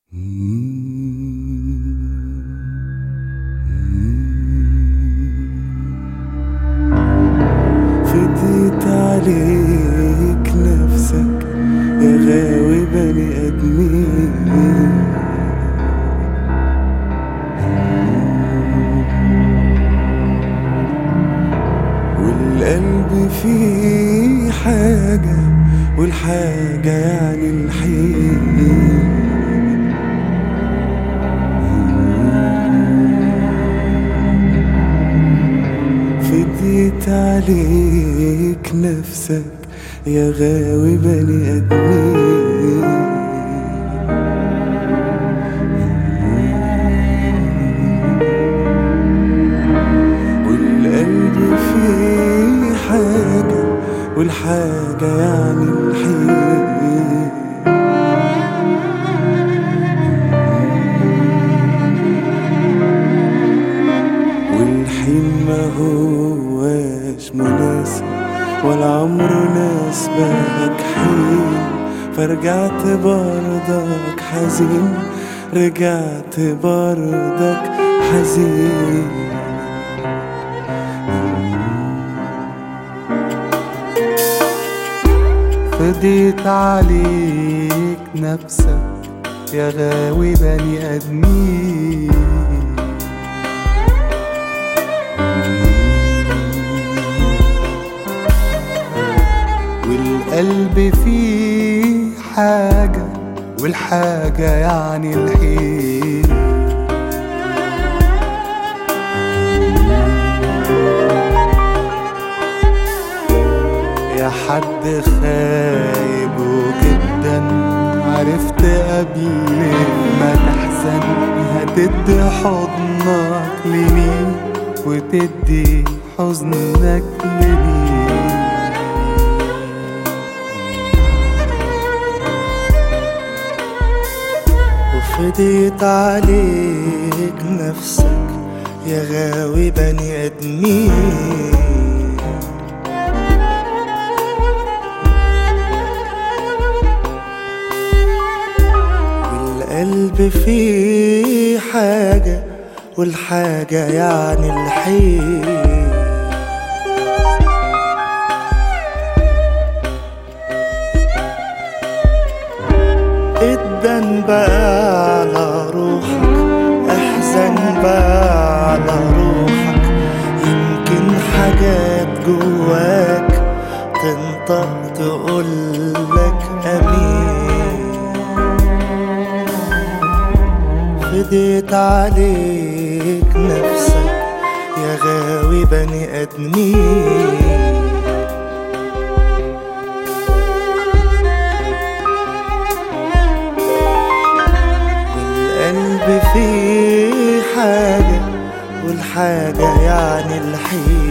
فديت عليك نفسك يا غاوي بني ادمين، والقلب فيه حاجة والحاجة يعني الحين. فديت عليك نفسك يا غاوي بني ادمين، والقلب فيه حاجة والحاجة يعني الحين. والحين ما هواش مناسب ولا عمره ناسبك حين، فرجعت برضك حزين، رجعت برضك حزين. فديت عليك نفسك يا غاوي بني ادمين، والقلب فيه حاجة والحاجة يعني الحين. يا حد خايب وجدا عرفت قبل ما تحزن هتدي حضنك لمين وتدي حزنك لمين. وفديت عليك نفسك يا غاوي بني ادمين، والقلب فيه حاجة والحاجة يعني الحين. ادن بقى على روحك، احزن بقى على روحك، يمكن حاجات جواك تنطق تقولك امين. فديت عليك نفسك يا غاوي بني ادمين، والقلب فيه حاجة والحاجة يعني الحين.